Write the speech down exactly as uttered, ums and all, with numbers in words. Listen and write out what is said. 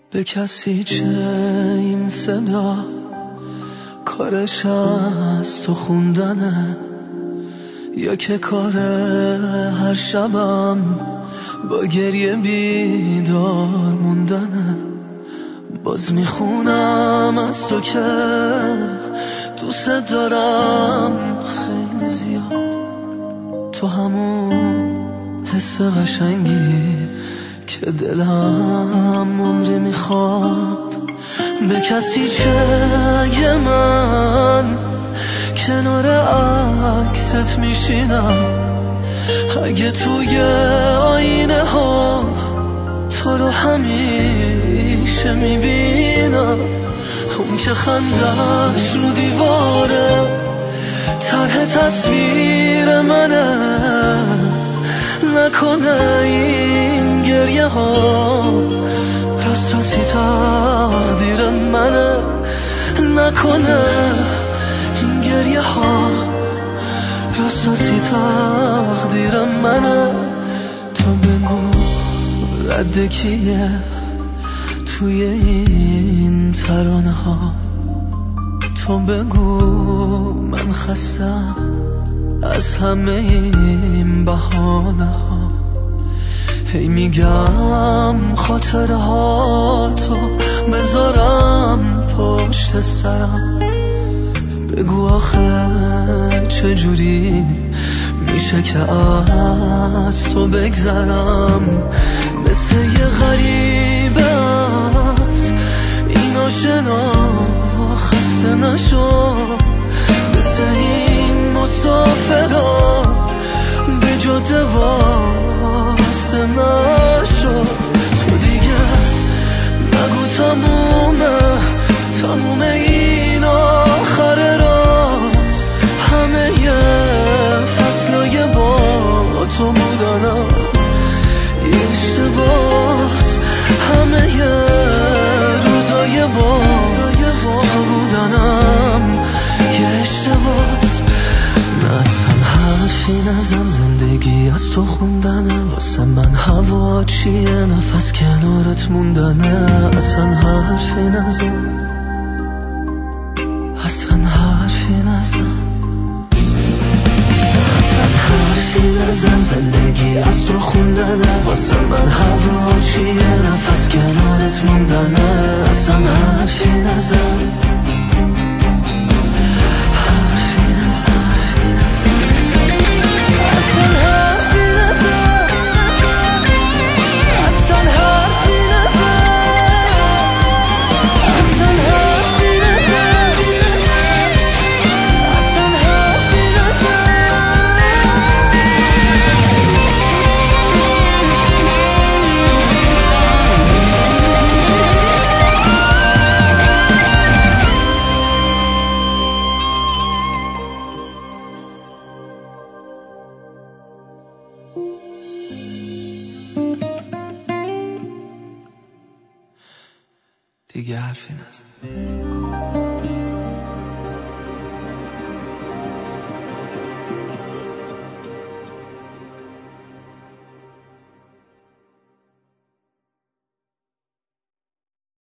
به کسی چه این صدا، کارش از تو خوندنه یا که کار هر شبم با گریه بیدار موندنه؟ باز میخونم از تو که دوست دارم خیلی زیاد، تو همون حس قشنگی که دلم عمری میخواد. به کسی چه اگه من کنار عکست میشینم، اگه توی آینه ها تو رو همیشه میبینم، اون که خندش رو دیواره طرح تصویر منه، نکنه این گریه ها راست راستی تقدیر منه، نکنه این گریه ها راست راستی تقدیر منه. تو بگو رد کیه توی این ترانه ها، تو بگو من خستم از همه این بهانه ها. هی میگم خاطره ها تو بذارم پشت سرم، بگو آخه چجوری میشه که از تو بگذرم؟ مثل یه غریبه از این آشنا خسته نشو، مثل این مسافرها به جاده واسه نشو. تو دیگه نگو تمومه تموم این آخر راست، همه یه فصلای با تو بودنم یه اشتباس، همه یه روزای با تو بودنم یه اشتباس. نه اصلا حرفی نزن، زندگی از تو خوندنه، واسه من هوا چیه نفس کنارت موندنه. اصلا حرفی نزن، اصلا حرفی نزن، اصلا حرفی نزن، زندگی از تو خوندنه، واسه من هوا چیه نفس کنارت موندنه. اصلا حرفی نزن، حرفی نزن، اصلا حرفی نزن، اصلا حرفی نزن، اصلا حرفی نزن، اصلا حرفی نزن. دیگه حرفی نزن.